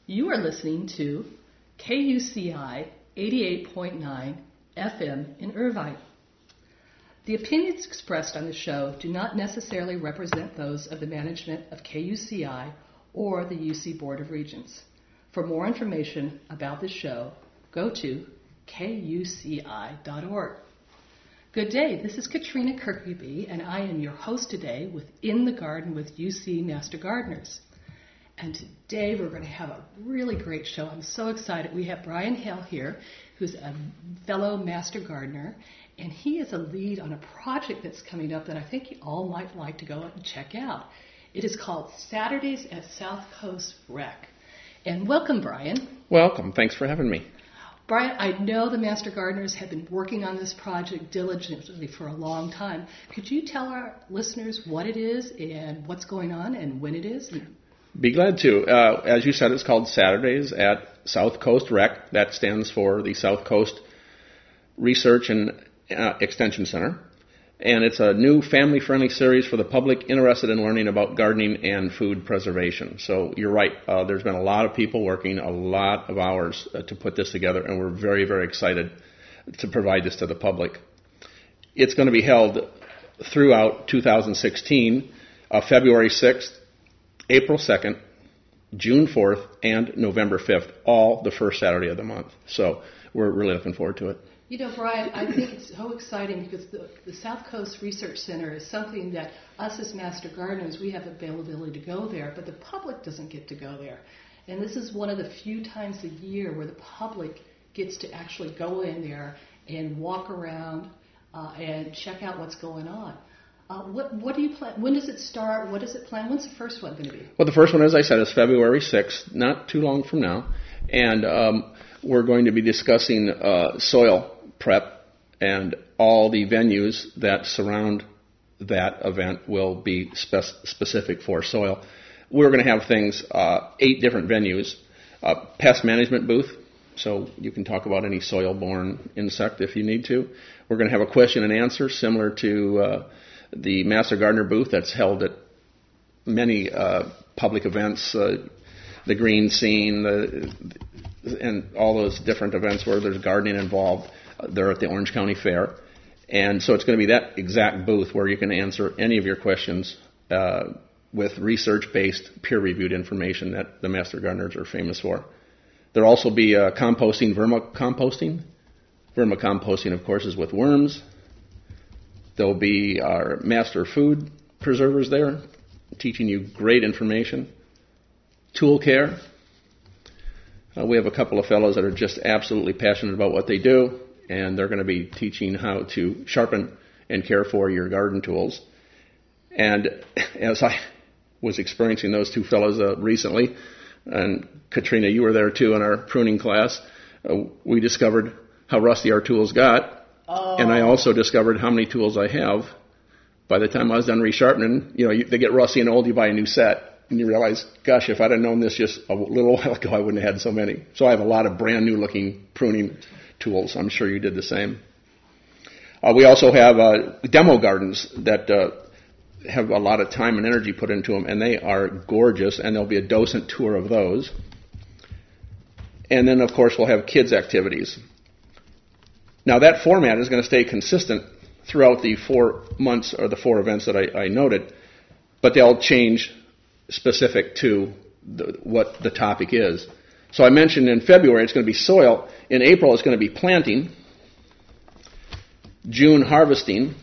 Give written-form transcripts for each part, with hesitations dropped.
You are listening to KUCI 88.9 FM in Irvine. The opinions expressed on the show do not necessarily represent those of the management of KUCI or the UC Board of Regents. For more information about this show, go to kuci.org. Good day, this is Katrina Kirkby, and I am your host today with In the Garden with UC Master Gardeners. And today we're going to have a really great show. I'm so excited. We have Brian Hale here, who's a fellow Master Gardener, and he is a lead on a project that's coming up that I think you all might like to go and check out. It is called Saturdays at South Coast Rec. And welcome, Brian. Welcome. Thanks for having me. Brian, I know the Master Gardeners have been working on this project diligently for a long time. Could you tell our listeners what it is and what's going on and when it is? Be glad to. As you said, it's called Saturdays at South Coast Rec. That stands for the South Coast Research and Extension Center. And it's a new family-friendly series for the public interested in learning about gardening and food preservation. So you're right. There's been a lot of people working a lot of hours to put this together, and we're very, very excited to provide this to the public. It's going to be held throughout 2016, February 6th, April 2nd, June 4th, and November 5th, all the first Saturday of the month. So we're really looking forward to it. You know, Brian, I think it's so exciting because the South Coast Research Center is something that us as Master Gardeners, we have availability to go there, but the public doesn't get to go there. And this is one of the few times a year where the public gets to actually go in there and walk around and check out what's going on. What do you plan? When does it start? What does it plan? When's the first one going to be? Well, the first one, as I said, is February 6th, not too long from now. And we're going to be discussing soil prep, and all the venues that surround that event will be specific for soil. We're going to have things, 8 different venues, pest management booth, so you can talk about any soil-borne insect if you need to. We're going to have a question and answer similar to the Master Gardener booth that's held at many public events, the Green Scene, and all those different events where there's gardening involved. They're at the Orange County Fair. And so it's going to be that exact booth where you can answer any of your questions with research-based, peer-reviewed information that the Master Gardeners are famous for. There'll also be composting, vermicomposting. Vermicomposting, of course, is with worms. There'll be our master food preservers there, teaching you great information. Tool care. We have a couple of fellows that are just absolutely passionate about what they do, and they're going to be teaching how to sharpen and care for your garden tools. And as I was experiencing those two fellows recently, and Katrina, you were there too in our pruning class, we discovered how rusty our tools got. Oh. And I also discovered how many tools I have. By the time I was done resharpening, they get rusty and old, you buy a new set. And you realize, gosh, if I'd have known this just a little while ago, I wouldn't have had so many. So I have a lot of brand new looking pruning tools. I'm sure you did the same. We also have demo gardens that have a lot of time and energy put into them, and they are gorgeous, and there'll be a docent tour of those. And then, of course, we'll have kids' activities. Now, that format is going to stay consistent throughout the 4 months or the 4 events that I noted, but they'll change specific to what the topic is. So I mentioned in February it's going to be soil. In April it's going to be planting. June, harvesting.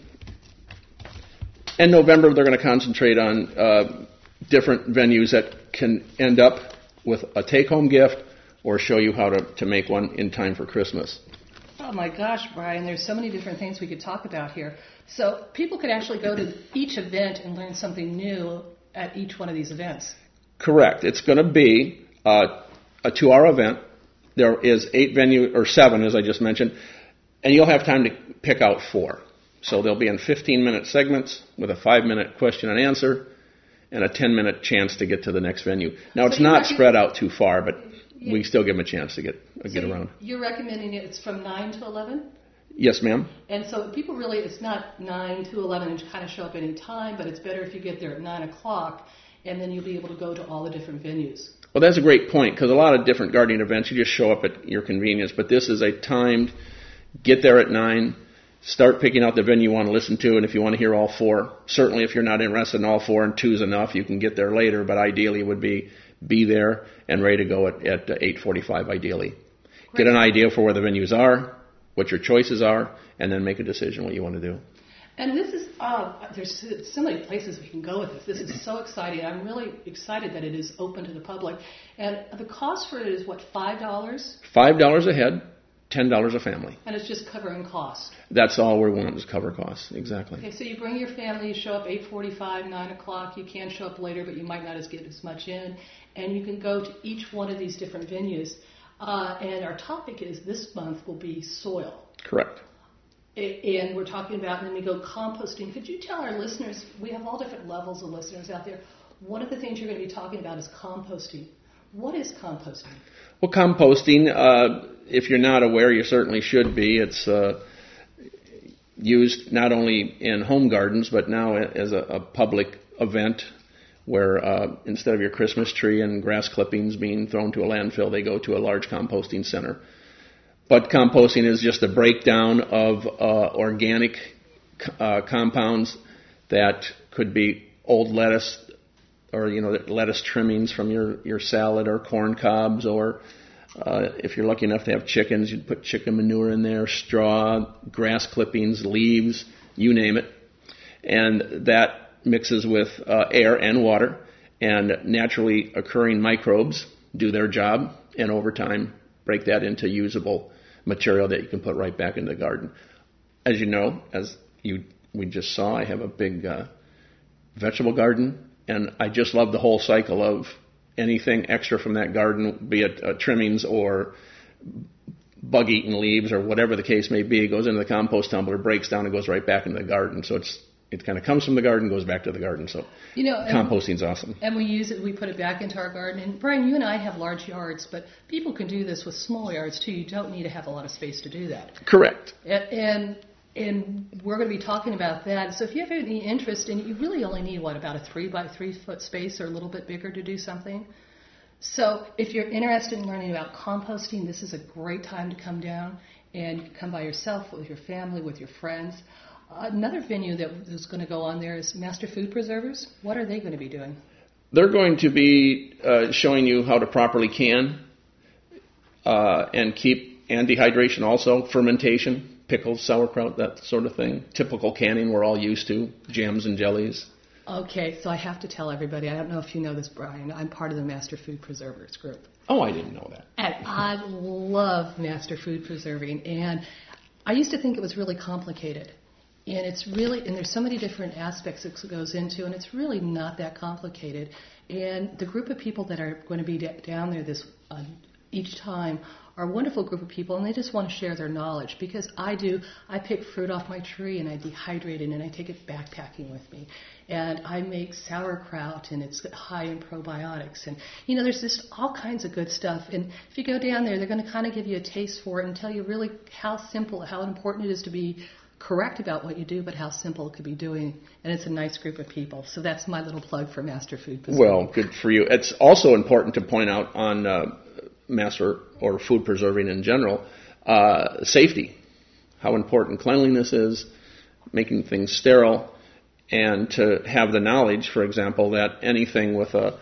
In November they're going to concentrate on different venues that can end up with a take-home gift or show you how to make one in time for Christmas. Oh my gosh, Brian, there's so many different things we could talk about here. So people could actually go to each event and learn something new at each one of these events. Correct. It's going to be a 2-hour event. There is 7, as I just mentioned, and you'll have time to pick out 4. So they'll be in 15-minute segments with a 5-minute question and answer and a 10-minute chance to get to the next venue. Now, it's not spread out too far, but we still give them a chance to get around. You're recommending it's from 9 to 11? Yes, ma'am. And so people really, it's not 9 to 11 and kind of show up any time, but it's better if you get there at 9 o'clock, and then you'll be able to go to all the different venues. Well, that's a great point, because a lot of different gardening events, you just show up at your convenience, but this is a timed, get there at 9, start picking out the venue you want to listen to, and if you want to hear all 4, certainly if you're not interested in all 4 and 2's enough, you can get there later, but ideally would be there and ready to go at 8:45 ideally. Great. Get an idea for where the venues are, what your choices are, and then make a decision what you want to do. And this is, there's so many places we can go with this. This is so exciting. I'm really excited that it is open to the public. And the cost for it is, what, $5? $5 a head, $10 a family. And it's just covering costs. That's all we want is cover costs, exactly. Okay, so you bring your family, you show up 8:45, 9 o'clock. You can show up later, but you might not get as much in. And you can go to each one of these different venues. And our topic is, this month will be soil. Correct. And we're talking about, and then we go composting. Could you tell our listeners, we have all different levels of listeners out there, one of the things you're going to be talking about is composting. What is composting? Well, composting, if you're not aware, you certainly should be. It's used not only in home gardens, but now as a public event where instead of your Christmas tree and grass clippings being thrown to a landfill, they go to a large composting center. But composting is just a breakdown of organic compounds that could be old lettuce or, lettuce trimmings from your salad or corn cobs, or if you're lucky enough to have chickens, you'd put chicken manure in there, straw, grass clippings, leaves, you name it. And that mixes with air and water, and naturally occurring microbes do their job, and over time break that into usable material that you can put right back into the garden. As you know, we just saw, I have a big vegetable garden, and I just love the whole cycle of anything extra from that garden, be it trimmings or bug-eaten leaves or whatever the case may be. It goes into the compost tumbler, breaks down, and goes right back into the garden. So it kind of comes from the garden, goes back to the garden. So composting's awesome. And we use it, we put it back into our garden. And Brian, you and I have large yards, but people can do this with small yards too. You don't need to have a lot of space to do that. Correct. And we're going to be talking about that. So if you have any interest, and you really only need, about a 3 by 3 foot space or a little bit bigger to do something. So if you're interested in learning about composting, this is a great time to come down, and you can come by yourself, with your family, with your friends. Another venue that is going to go on there is Master Food Preservers. What are they going to be doing? They're going to be showing you how to properly can and keep, and dehydration also, fermentation, pickles, sauerkraut, that sort of thing. Typical canning we're all used to, jams and jellies. Okay, so I have to tell everybody, I don't know if you know this, Brian, I'm part of the Master Food Preservers group. Oh, I didn't know that. And I love Master Food Preserving, and I used to think it was really complicated. And there's so many different aspects it goes into, and it's really not that complicated. And the group of people that are going to be down there each time are a wonderful group of people, and they just want to share their knowledge. Because I pick fruit off my tree, and I dehydrate it, and I take it backpacking with me. And I make sauerkraut, and it's high in probiotics. And, there's just all kinds of good stuff. And if you go down there, they're going to kind of give you a taste for it and tell you really how important it is to be correct about what you do, but how simple it could be doing. And it's a nice group of people. So that's my little plug for Master Food Preserving. Well, good for you. It's also important to point out on Master or food preserving in general, safety, how important cleanliness is, making things sterile, and to have the knowledge, for example, that anything with a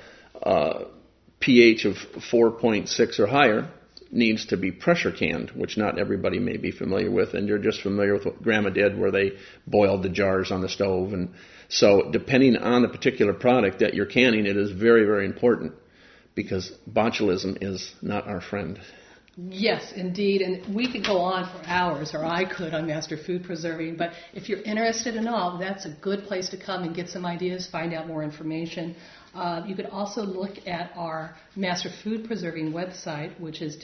pH of 4.6 or higher needs to be pressure canned, which not everybody may be familiar with, and you're just familiar with what Grandma did where they boiled the jars on the stove. And so depending on the particular product that you're canning, it is very, very important, because botulism is not our friend. Yes, indeed, and we could go on for hours, or I could, on Master Food Preserving, but if you're interested in all, that's a good place to come and get some ideas, find out more information. You could also look at our Master Food Preserving website, which is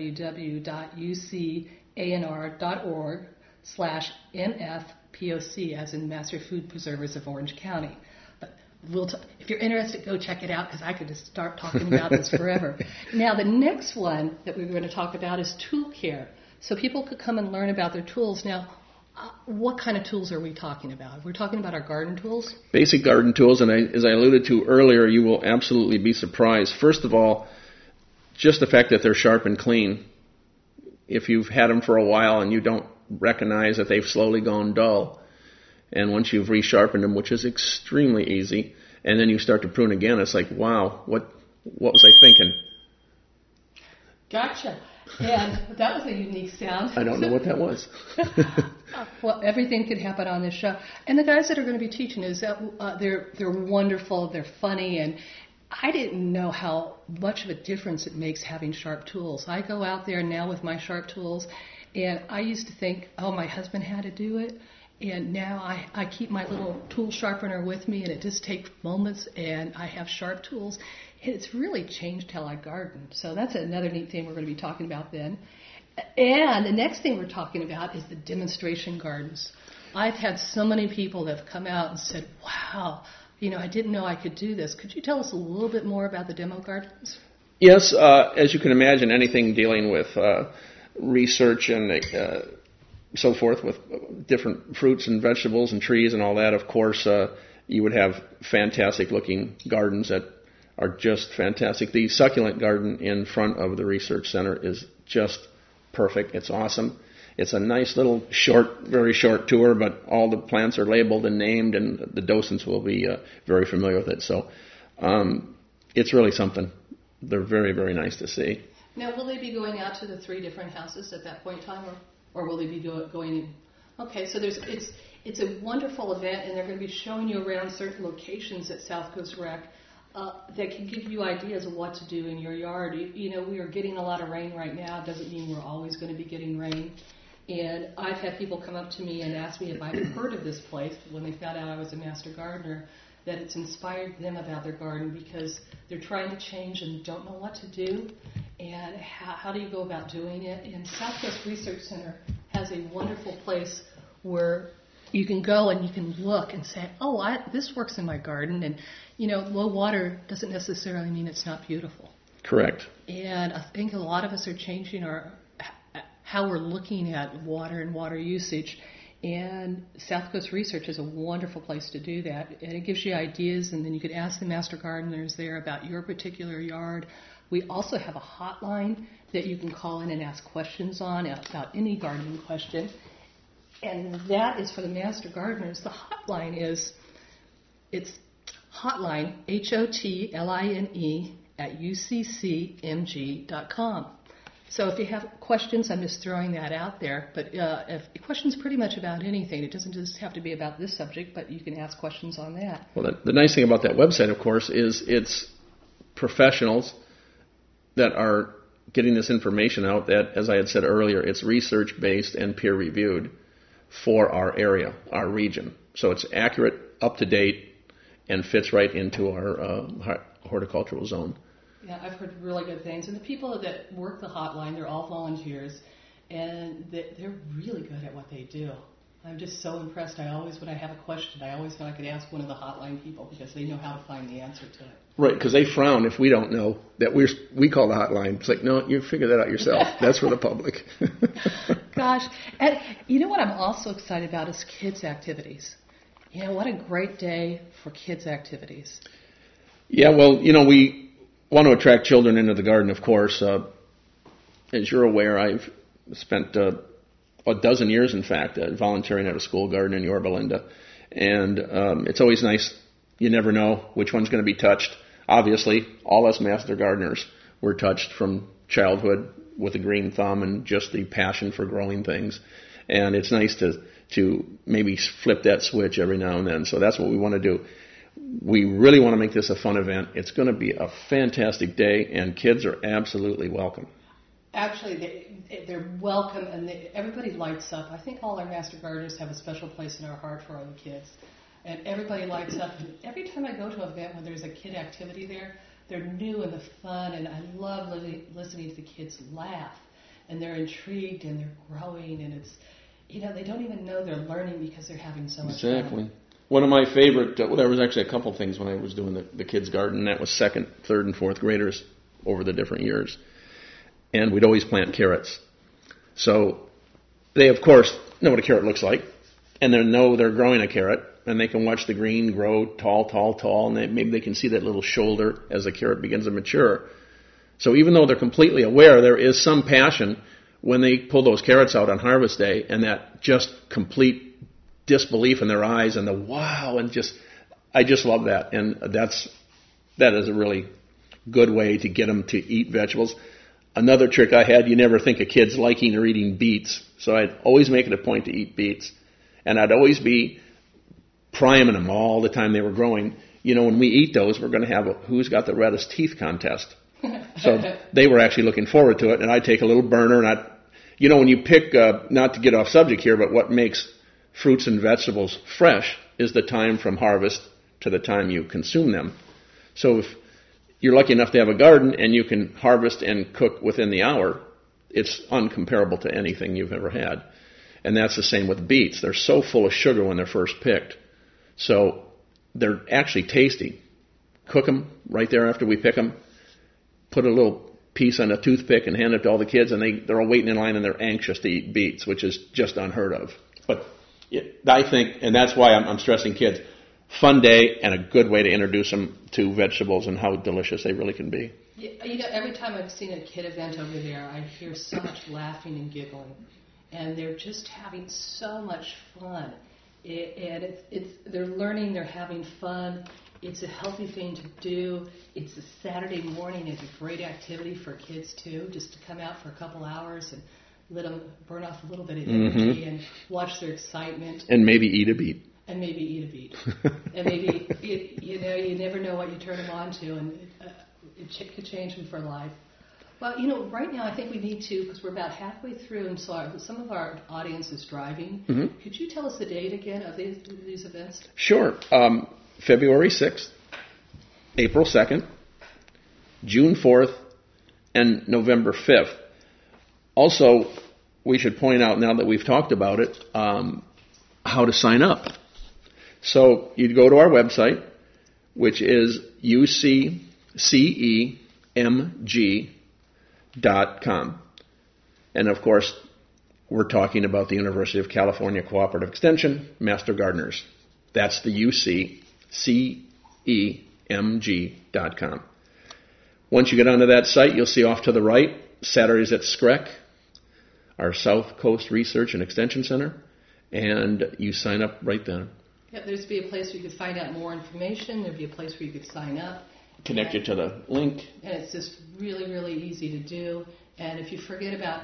www.ucannr.org/MFPOC, as in Master Food Preservers of Orange County. But if you're interested, go check it out, because I could just start talking about this forever. Now, the next one that we're going to talk about is tool care. So people could come and learn about their tools. Now, What kind of tools are we talking about? We're talking about our garden tools? Basic garden tools, and as I alluded to earlier, you will absolutely be surprised. First of all, just the fact that they're sharp and clean. If you've had them for a while and you don't recognize that they've slowly gone dull, and once you've resharpened them, which is extremely easy, and then you start to prune again, it's like, wow, what was I thinking? Gotcha. And that was a unique sound. I don't know what that was. Well, everything could happen on this show. And the guys that are going to be teaching is that they're wonderful, they're funny, and I didn't know how much of a difference it makes having sharp tools. I go out there now with my sharp tools, and I used to think, oh, my husband had to do it. And now I keep my little tool sharpener with me, and it just takes moments, and I have sharp tools. And it's really changed how I garden. So that's another neat thing we're going to be talking about then. And the next thing we're talking about is the demonstration gardens. I've had so many people that have come out and said, wow, I didn't know I could do this. Could you tell us a little bit more about the demo gardens? Yes, as you can imagine, anything dealing with research and so forth with different fruits and vegetables and trees and all that, of course, you would have fantastic-looking gardens that are just fantastic. The succulent garden in front of the research center is just perfect. It's awesome. It's a nice little very short tour, but all the plants are labeled and named, and the docents will be very familiar with it. So it's really something. They're very, very nice to see. Now, will they be going out to the 3 different houses at that point in time, or will they be going in? Okay, so it's a wonderful event, and they're going to be showing you around certain locations at South Coast Rec that can give you ideas of what to do in your yard. We are getting a lot of rain right now. It doesn't mean we're always going to be getting rain. And I've had people come up to me and ask me if I've heard of this place when they found out I was a master gardener, that it's inspired them about their garden because they're trying to change and don't know what to do. And how do you go about doing it? And South Coast Research Center has a wonderful place where you can go and you can look and say, oh, this works in my garden. And, low water doesn't necessarily mean it's not beautiful. Correct. And I think a lot of us are changing how we're looking at water and water usage. And South Coast Research is a wonderful place to do that. And it gives you ideas, and then you could ask the master gardeners there about your particular yard. We also have a hotline that you can call in and ask questions on about any gardening question. And that is for the master gardeners. The hotline it's hotline, HOTLINE, at UCCMG.com. So if you have questions, I'm just throwing that out there. But if questions pretty much about anything, it doesn't just have to be about this subject, but you can ask questions on that. Well, the nice thing about that website, of course, is it's professionals that are getting this information out that, as I had said earlier, it's research-based and peer-reviewed for our area, our region. So it's accurate, up-to-date, and fits right into our horticultural zone. Yeah, I've heard really good things. And the people that work the hotline, they're all volunteers, and they're really good at what they do. I'm just so impressed. When I have a question, I always know I could ask one of the hotline people because they know how to find the answer to it. Right, because they frown if we don't know that we call the hotline. It's like, no, you figure that out yourself. That's for the public. Gosh, and you know what I'm also excited about is kids' activities. What a great day for kids' activities. Yeah, well, we want to attract children into the garden, of course. As you're aware, I've spent a dozen years, in fact, volunteering at a school garden in Yorba Linda. And it's always nice. You never know which one's going to be touched. Obviously, all us master gardeners were touched from childhood with a green thumb and just the passion for growing things. And it's nice to maybe flip that switch every now and then. So that's what we want to do. We really want to make this a fun event. It's going to be a fantastic day, and kids are absolutely welcome. Actually, they're welcome, and everybody lights up. I think all our master gardeners have a special place in our heart for all the kids. And everybody lights up. And every time I go to an event when there's a kid activity there, they're new and the fun, and I love listening to the kids laugh. And they're intrigued, and they're growing, and it's, they don't even know they're learning because they're having so much fun. Exactly. One of my favorite, there was actually a couple things when I was doing the kids' garden, and that was 2nd, 3rd, and 4th graders over the different years. And we'd always plant carrots. So They, of course, know what a carrot looks like, and they know they're growing a carrot, and they can watch the green grow tall, and maybe they can see that little shoulder as the carrot begins to mature. So even though they're completely aware, there is some passion when they pull those carrots out on harvest day, and that just complete disbelief in their eyes, and the wow, and I just love that, and that is a really good way to get them to eat vegetables. Another trick I had, you never think of kids liking or eating beets, so I'd always make it a point to eat beets, and I'd always be priming them all the time they were growing. When we eat those, we're going to have a who's got the reddest teeth contest. So they were actually looking forward to it, and I'd take a little burner, and when you pick, not to get off subject here, but what makes fruits and vegetables fresh is the time from harvest to the time you consume them. So if you're lucky enough to have a garden and you can harvest and cook within the hour, it's uncomparable to anything you've ever had. And that's the same with beets. They're so full of sugar when they're first picked. So they're actually tasty. Cook them right there after we pick them. Put a little piece on a toothpick and hand it to all the kids, and they're all waiting in line and they're anxious to eat beets, which is just unheard of. But I think, and that's why I'm stressing kids, fun day and a good way to introduce them to vegetables and how delicious they really can be. Every time I've seen a kid event over there, I hear so much laughing and giggling, and they're just having so much fun. And they're learning, they're having fun. It's a healthy thing to do. It's a Saturday morning. It's a great activity for kids too, just to come out for a couple hours and let them burn off a little bit of energy and watch their excitement. And maybe eat a beet. And maybe, you never know what you turn them on to, and it could change them for life. Well, right now I think we need to, because we're about halfway through, and so some of our audience is driving. Mm-hmm. Could you tell us the date again of these events? Sure. February 6th, April 2nd, June 4th, and November 5th. Also, we should point out, now that we've talked about it, how to sign up. So you'd go to our website, which is uccemg.com. And of course, we're talking about the University of California Cooperative Extension, Master Gardeners. That's the uccemg.com. Once you get onto that site, you'll see off to the right, Saturdays at SCREC, our South Coast Research and Extension Center, and you sign up right then. Yeah, there'd be a place where you could find out more information. There'd be a place where you could sign up. Connect you to the link. And it's just really, really easy to do. And if you forget about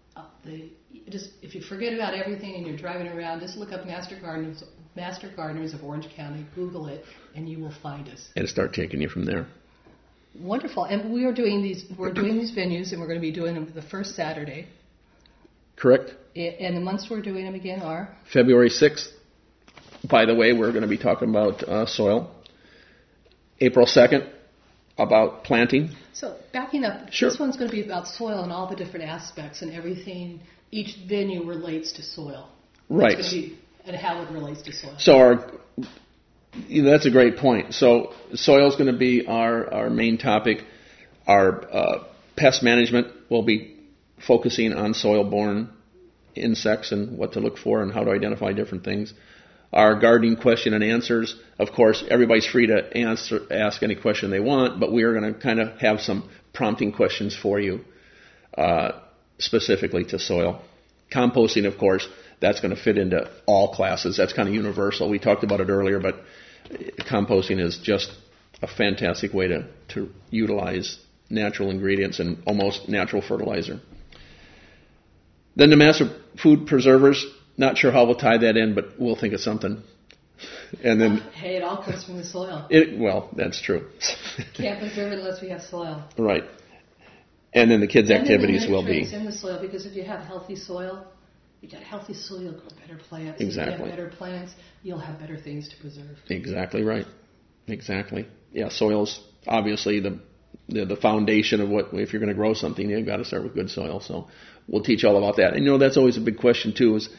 everything and you're driving around, just look up Master Gardeners of Orange County, Google it, and you will find us. And start taking you from there. Wonderful. And we're doing these venues, and we're going to be doing them the first Saturday. Correct. And the months we're doing them again are? February 6th. By the way, we're going to be talking about soil. April 2nd, about planting. So backing up, sure. This one's going to be about soil and all the different aspects and everything. Each venue relates to soil. Right. And how it relates to soil. So that's a great point. So soil is going to be our main topic. Our pest management will be focusing on soil-borne insects and what to look for and how to identify different things. Our gardening question and answers, of course, everybody's free to ask any question they want, but we are going to kind of have some prompting questions for you specifically to soil. Composting, of course, that's going to fit into all classes. That's kind of universal. We talked about it earlier, but composting is just a fantastic way to utilize natural ingredients and almost natural fertilizer. Then the master food preservers. Not sure how we'll tie that in, but we'll think of something. And then, hey, it all comes from the soil. Well, that's true. Can't preserve it unless we have soil. Right. And then the kids' activities will be in the soil, because if you have healthy soil, you'll grow better plants. Exactly. If you have better plants, you'll have better things to preserve. Exactly right. Exactly. Yeah, soil's obviously the foundation of what, if you're going to grow something, you've got to start with good soil. So we'll teach all about that. And that's always a big question too, is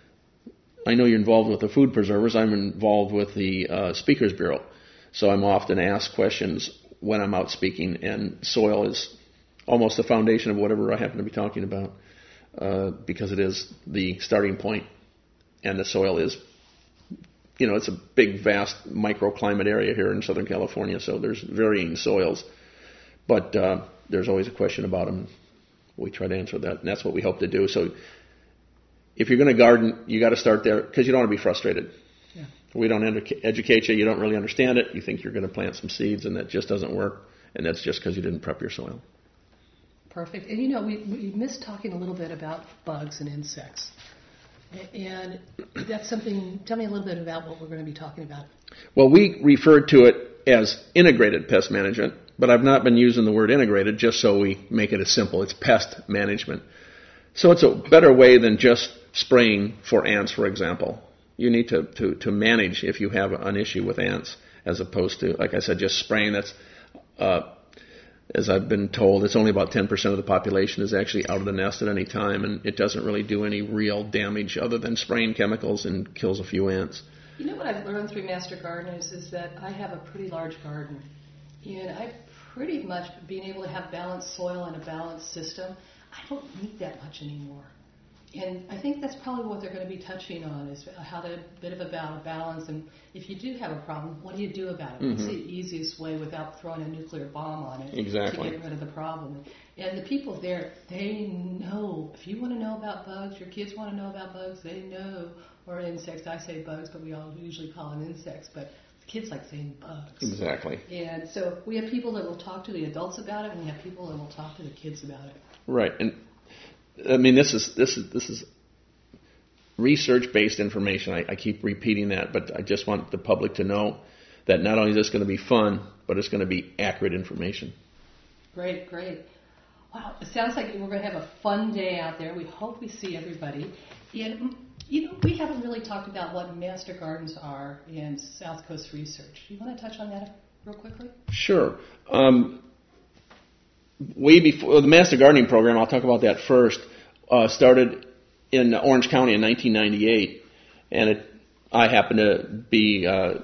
I know you're involved with the food preservers. I'm involved with the Speakers Bureau. So I'm often asked questions when I'm out speaking, and soil is almost the foundation of whatever I happen to be talking about. because it is the starting point, and the soil is, it's a big, vast microclimate area here in Southern California, so there's varying soils. But there's always a question about them. We try to answer that, and that's what we hope to do. So if you're going to garden, you got to start there because you don't want to be frustrated. Yeah. We don't educate you. You don't really understand it. You think you're going to plant some seeds, and that just doesn't work, and that's just because you didn't prep your soil. Perfect. And we missed talking a little bit about bugs and insects. And that's something, tell me a little bit about what we're going to be talking about. Well, we refer to it as integrated pest management, but I've not been using the word integrated just so we make it as simple. It's pest management. So it's a better way than just spraying for ants, for example. You need to manage if you have an issue with ants, as opposed to, like I said, just spraying. That's, as I've been told, it's only about 10% of the population is actually out of the nest at any time, and it doesn't really do any real damage other than spraying chemicals and kills a few ants. You know what I've learned through Master Gardeners is that I have a pretty large garden, and I've pretty much been able to have balanced soil and a balanced system. I don't need that much anymore. And I think that's probably what they're going to be touching on, is how to bit of a balance. And if you do have a problem, what do you do about it? What's the easiest way without throwing a nuclear bomb on it Exactly. to get rid of the problem? And the people there, they know. If you want to know about bugs, your kids want to know about bugs, they know. Or insects. I say bugs, but we all usually call them insects. But kids like saying bugs. Exactly. And so we have people that will talk to the adults about it, and we have people that will talk to the kids about it. Right. And I mean, this is research-based information. I keep repeating that, but I just want the public to know that not only is this going to be fun, but it's going to be accurate information. Great. Wow, it sounds like we're going to have a fun day out there. We hope we see everybody. And, we haven't really talked about what Master Gardens are in South Coast Research. Do you want to touch on that real quickly? Sure. Way before the Master Gardening Program, I'll talk about that first, started in Orange County in 1998, and I happened to be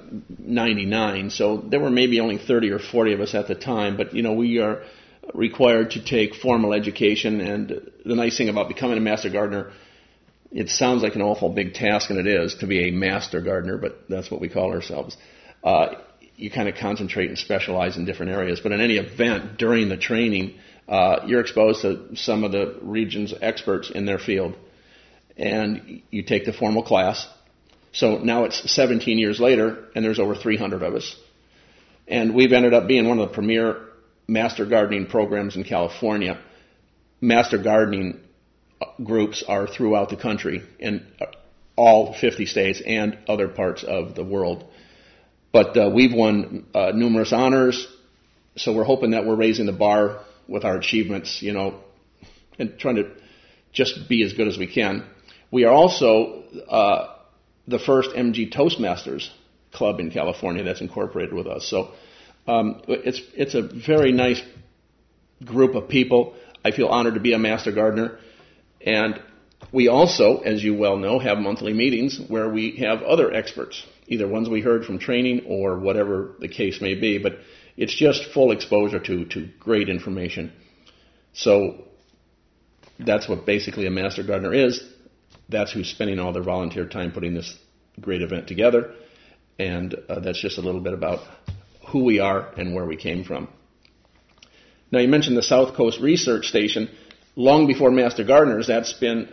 99, so there were maybe only 30 or 40 of us at the time, but we are required to take formal education, and the nice thing about becoming a Master Gardener, it sounds like an awful big task, and it is, to be a Master Gardener, but that's what we call ourselves. You kind of concentrate and specialize in different areas. But in any event, during the training, you're exposed to some of the region's experts in their field. And you take the formal class. So now it's 17 years later, and there's over 300 of us. And we've ended up being one of the premier master gardening programs in California. Master gardening groups are throughout the country, in all 50 states and other parts of the world. But we've won numerous honors, so we're hoping that we're raising the bar with our achievements, and trying to just be as good as we can. We are also the first MG Toastmasters club in California that's incorporated with us. So it's a very nice group of people. I feel honored to be a Master Gardener. And we also, as you well know, have monthly meetings where we have other experts, either ones we heard from training or whatever the case may be, but it's just full exposure to great information. So that's what basically a Master Gardener is. That's who's spending all their volunteer time putting this great event together, and that's just a little bit about who we are and where we came from. Now, you mentioned the South Coast Research Station. Long before Master Gardeners, that's been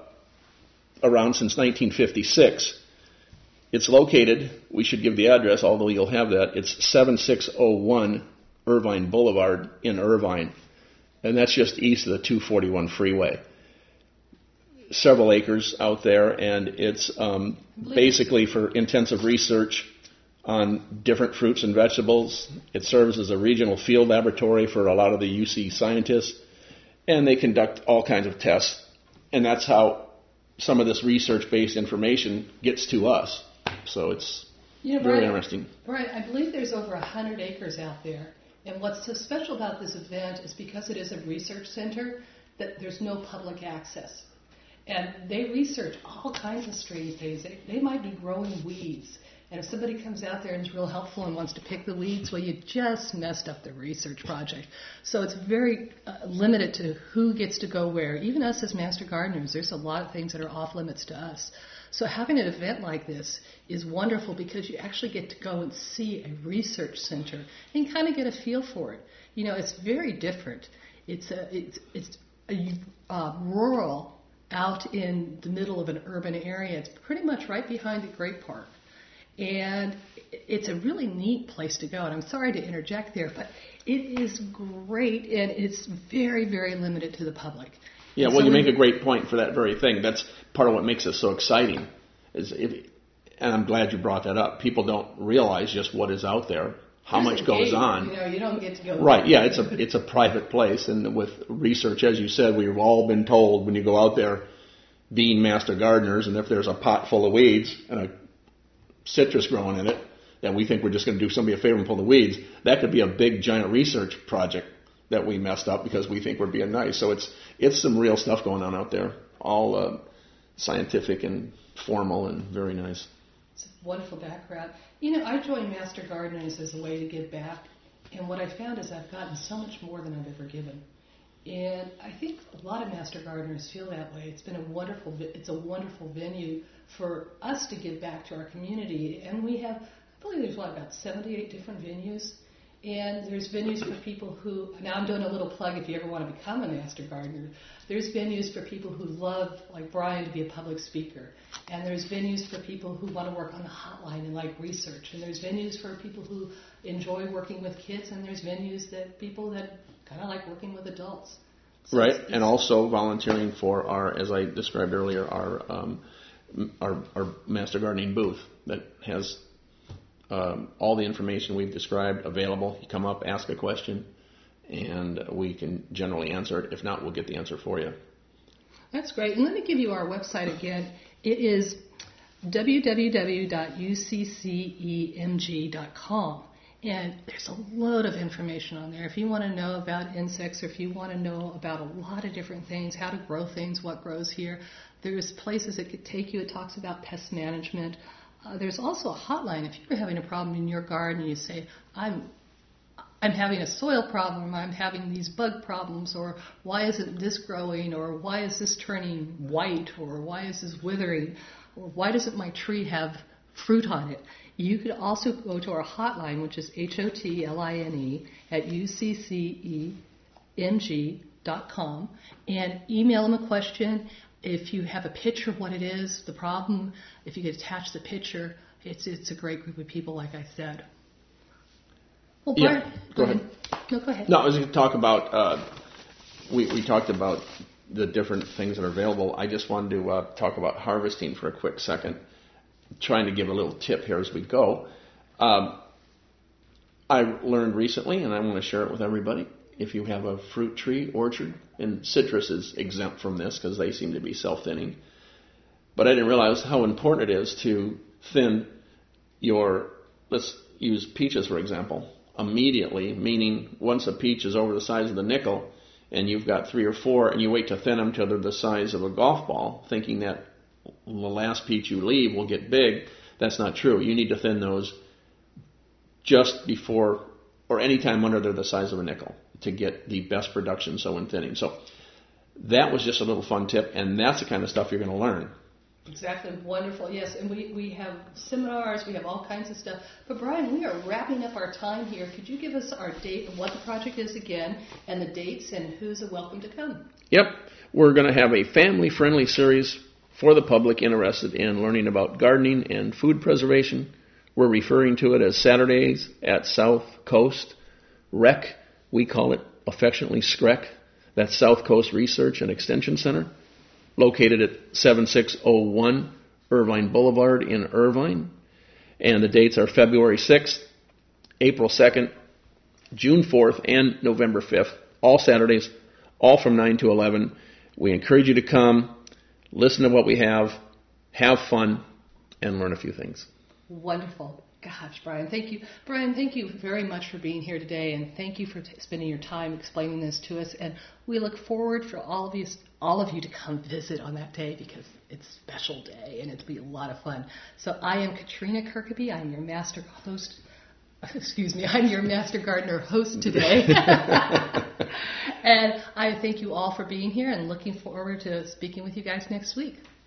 around since 1956. It's located, we should give the address, although you'll have that, it's 7601 Irvine Boulevard in Irvine, and that's just east of the 241 freeway. Several acres out there, and it's basically for intensive research on different fruits and vegetables. It serves as a regional field laboratory for a lot of the UC scientists, and they conduct all kinds of tests, and that's how some of this research-based information gets to us. So it's very interesting. Brian, I believe there's over 100 acres out there, and what's so special about this event is because it is a research center, that there's no public access. And they research all kinds of strange things. They might be growing weeds. And if somebody comes out there and is real helpful and wants to pick the weeds, well, you just messed up the research project. So it's very limited to who gets to go where. Even us as master gardeners, there's a lot of things that are off limits to us. So having an event like this is wonderful because you actually get to go and see a research center and kind of get a feel for it. You know, it's very different. It's a rural out in the middle of an urban area. It's pretty much right behind the Great Park. And it's a really neat place to go. And I'm sorry to interject there, but it is great, and it's very, very limited to the public. Yeah, well, you make a great point for that very thing. That's part of what makes it so exciting. And I'm glad you brought that up. People don't realize just what is out there, how much goes on. You know, you don't get to go. Right, yeah, it's a private place. And with research, as you said, we've all been told when you go out there, being master gardeners, and if there's a pot full of weeds and a citrus growing in it, that we think we're just going to do somebody a favor and pull the weeds, that could be a big, giant research project that we messed up because we think we're being nice. So it's some real stuff going on out there, all scientific and formal and very nice. It's a wonderful background. You know, I joined Master Gardeners as a way to give back, and what I found is I've gotten so much more than I've ever given. And I think a lot of Master Gardeners feel that way. It's a wonderful venue for us to give back to our community, and we have, I believe there's about 78 different venues. And there's venues for people who, now I'm doing a little plug if you ever want to become a master gardener. There's venues for people who love, like Brian, to be a public speaker. And there's venues for people who want to work on the hotline and like research. And there's venues for people who enjoy working with kids. And there's venues that people that kind of like working with adults. So right, and also volunteering for our, as I described earlier, our master gardening booth that has all the information we've described available. You come up, ask a question, and we can generally answer it. If not, we'll get the answer for you. That's great. And let me give you our website again. It is www.uccemg.com. And there's a load of information on there. If you want to know about insects, or if you want to know about a lot of different things, how to grow things, what grows here, there's places it could take you. It talks about pest management. There's also a hotline. If you're having a problem in your garden, you say, I'm having a soil problem, I'm having these bug problems, or why isn't this growing, or why is this turning white, or why is this withering, or why doesn't my tree have fruit on it? You could also go to our hotline, which is HOTLINE at UCCEMG.com, and email them a question. If you have a picture of what it is, the problem, if you could attach the picture, it's a great group of people, like I said. Well, Bart, go ahead. No, go ahead. No, I was going to talk about, we talked about the different things that are available. I just wanted to talk about harvesting for a quick second, trying to give a little tip here as we go. I learned recently, and I want to share it with everybody, if you have a fruit tree, orchard, and citrus is exempt from this because they seem to be self-thinning. But I didn't realize how important it is to thin your, let's use peaches for example, immediately, meaning once a peach is over the size of the nickel and you've got 3 or 4 and you wait to thin them till they're the size of a golf ball, thinking that the last peach you leave will get big. That's not true. You need to thin those just before or any time under they're the size of a nickel to get the best production in thinning. So that was just a little fun tip, and that's the kind of stuff you're going to learn. Exactly. Wonderful. Yes, and we have seminars, we have all kinds of stuff. But Brian, we are wrapping up our time here. Could you give us our date, what the project is again, and the dates, and who's welcome to come? Yep. We're going to have a family-friendly series for the public interested in learning about gardening and food preservation. We're referring to it as Saturdays at South Coast Rec. We call it affectionately SCREC. That's South Coast Research and Extension Center, located at 7601 Irvine Boulevard in Irvine. And the dates are February 6th, April 2nd, June 4th, and November 5th. All Saturdays, all from 9 to 11. We encourage you to come, listen to what we have fun, and learn a few things. Wonderful. Gosh, Brian, thank you. Brian, thank you very much for being here today, and thank you for spending your time explaining this to us. And we look forward for all of you to come visit on that day, because it's a special day, and it'll be a lot of fun. So I am Katrina Kirkaby. I'm your master host. Excuse me, I'm your Master Gardener host today. And I thank you all for being here and looking forward to speaking with you guys next week.